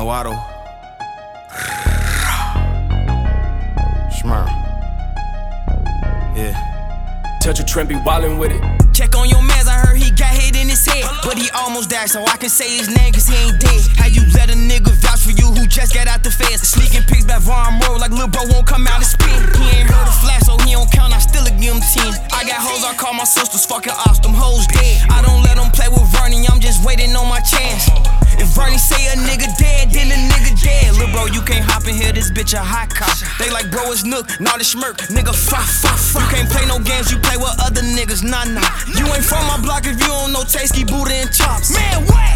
No auto. Schmurr. Yeah. Touch a trend, be wildin' with it. Check on your mans, I heard he got hit in his head. But he almost died, so I can say his name cause he ain't dead. How you let a nigga vouch for you who just got out the feds? Sneaking pics back Von Moore like lil' bro won't come out and spin. He ain't heard a flash, so he don't count, I still give him 10. I got hoes, I call my sisters fucking ops, them hoes dead. I don't let them play with Vernie, I'm just waiting on my chance. If Vernie say a nigga dead, then a nigga dead. Lil' bro, you can't hop in here, this bitch a hot cop. They like bro, it's Nook, not a smirk, nigga fuck. You can't play no games, you play with other niggas, nah. You ain't from my block if you don't know Tasty, Buddha, and Chops. Man, what?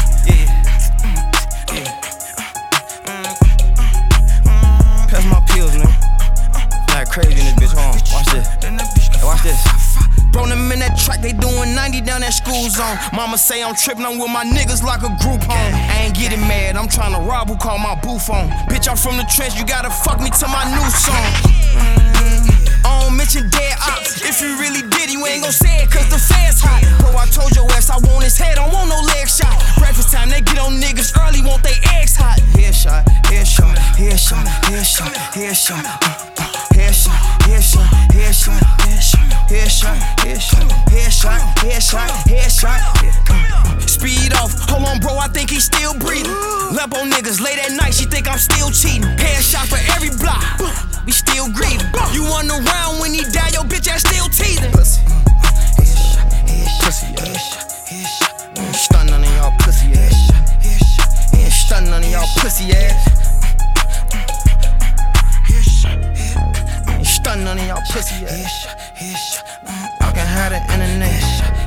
Pass my pills, man. Like crazy in this bitch, hold on. Watch this. Hey, watch this. Bro, them in that track, they doing 90 down that school zone. Mama say I'm tripping, I'm with my niggas like a group home. I ain't getting mad, I'm trying to rob who call my boo phone. Bitch, I'm from the trench, you gotta fuck me to my new song. I don't mention dead ops. If you really did, you ain't gon' say it cause the fans hot. Bro, I told your ass I want his head, don't want no leg shot. Breakfast time, they get on niggas early, want they eggs hot. Headshot, headshot, headshot, headshot, headshot, headshot, headshot, headshot, headshot, headshot, headshot, headshot, headshot, headshot. Speed off, hold on bro, I think he's still breathing. Lepo niggas late at night, she think I'm still cheating. Headshot for every block, we still grieving. You run around when he die, your bitch ass still teething. Pussy, pussy ass. Stun none of y'all pussy ass. Stun none of y'all pussy ass. Stun none of y'all pussy ass. I can have the internet.